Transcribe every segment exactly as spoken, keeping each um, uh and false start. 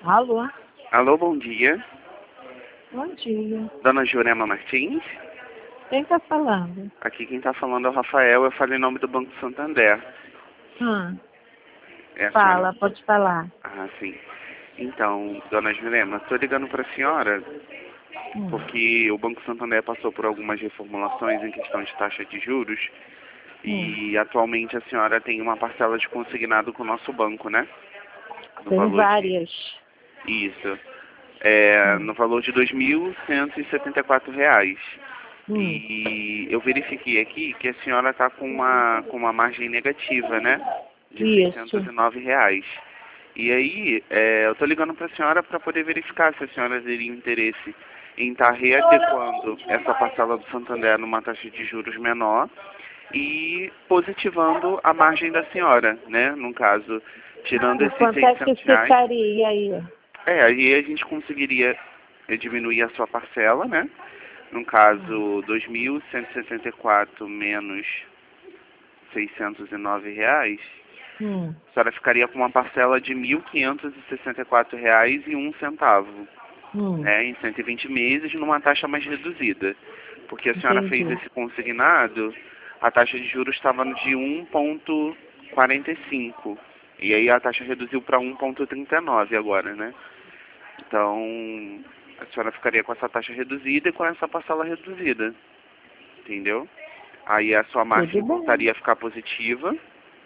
Alô? Alô, bom dia. Bom dia. Dona Jurema Martins? Quem tá falando? Aqui quem está falando é o Rafael, eu falo em nome do Banco Santander. Hum, É a fala, senhora? pode falar. Ah, sim. Então, Dona Jurema, estou ligando para a senhora Hum, porque o Banco Santander passou por algumas reformulações em questão de taxa de juros hum. e atualmente a senhora tem uma parcela de consignado com o nosso banco, né? No Tem valor várias. de... Isso. É, Hum, no valor de dois mil cento e setenta e quatro reais. hum. E eu verifiquei aqui que a senhora está com uma, com uma margem negativa, né? De seiscentos Isso. e nove reais. E aí, é, eu estou ligando para a senhora para poder verificar se a senhora teria interesse em estar readequando essa parcela do Santander numa taxa de juros menor e positivando a margem da senhora, né? No caso, tirando E esses quanto é que seiscentos reais. ficaria aí? É, aí a gente conseguiria eh, diminuir a sua parcela, né? No Hum, caso, dois mil cento e sessenta e quatro menos seiscentos e nove reais, hum. a senhora ficaria com uma parcela de mil quinhentos e sessenta e quatro reais e um centavo, Hum. né? Em cento e vinte meses, numa taxa mais reduzida. Porque a senhora fez Entendi. esse consignado, a taxa de juros estava de um vírgula quarenta e cinco. E aí a taxa reduziu para um vírgula trinta e nove agora, né? Então, a senhora ficaria com essa taxa reduzida e com essa parcela reduzida, entendeu? Aí a sua margem Tudo bem. voltaria a ficar positiva,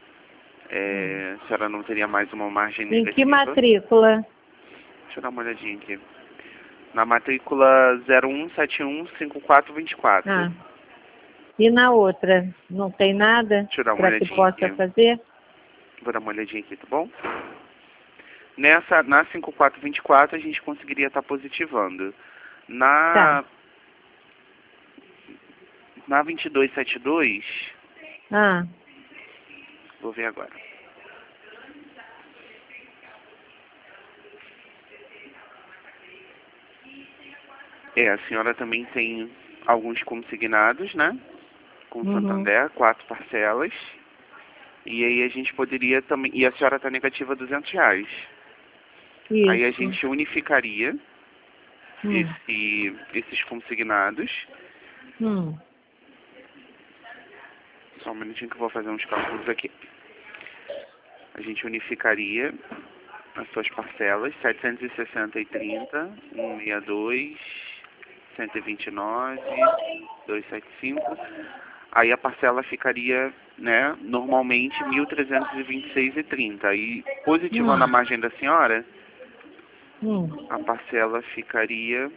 Hum. é, a senhora não teria mais uma margem Em que negativa. matrícula? Deixa eu dar uma olhadinha aqui. Na matrícula zero um sete um cinco quatro dois quatro. Ah. E na outra? Não tem nada Deixa eu dar uma para que olhadinha possa aqui. fazer? Vou dar uma olhadinha aqui, tá bom? Nessa, na cinco quatro dois quatro a gente conseguiria estar positivando. Tá. Na, na vinte e dois setenta e dois, Ah. vou ver agora. É, a senhora também tem alguns consignados, né? Com o Uhum. Santander, quatro parcelas. E aí a gente poderia também... E a senhora está negativa duzentos reais. Aí a Isso. gente unificaria Hum. esse, esses consignados. Hum. Só um minutinho que eu vou fazer uns cálculos aqui. A gente unificaria as suas parcelas, setecentos e sessenta e trinta, cento e sessenta e dois, cento e vinte e nove, duzentos e setenta e cinco. Aí a parcela ficaria, né, normalmente mil trezentos e vinte e seis e trinta. Aí, positivando a Hum. margem da senhora, Hum. a parcela ficaria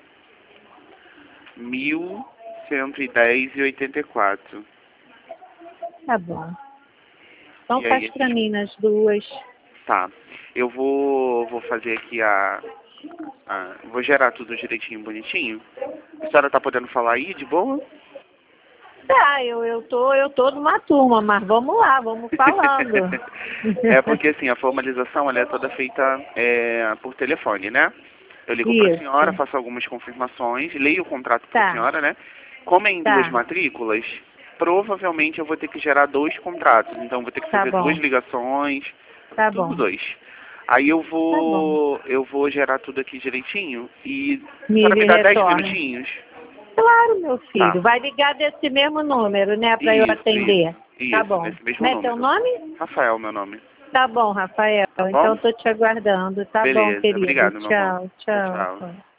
mil cento e dez e oitenta e quatro. Tá bom. Então E aí faz a para gente... mim nas duas. Tá. Eu vou, vou fazer aqui a, a... Vou gerar tudo direitinho, bonitinho. A senhora tá podendo falar aí, de boa? Tá, eu, eu, tô, eu tô numa turma, mas vamos lá, vamos falando. É porque assim, a formalização ela é toda feita é, por telefone, né? Eu ligo para a senhora, Isso. faço algumas confirmações, leio o contrato para a Tá, senhora, né? Como é em duas tá, matrículas, provavelmente eu vou ter que gerar dois contratos. Então vou ter que tá fazer duas bom, ligações, tá tudo bom, dois. Aí eu tá bom. vou eu vou gerar tudo aqui direitinho e a Me senhora me dá dez retorna. minutinhos? Claro, meu Tá. filho. Vai ligar desse mesmo número, né, para eu Isso, isso, atender. Tá isso, bom. nesse mesmo Como é teu número. nome? Rafael, meu nome. Tá bom, Rafael. Tá Então bom? eu tô te aguardando. Tá bom, Beleza, querido. obrigado, meu amor. Tchau, Tchau, tchau. tchau. Tchau.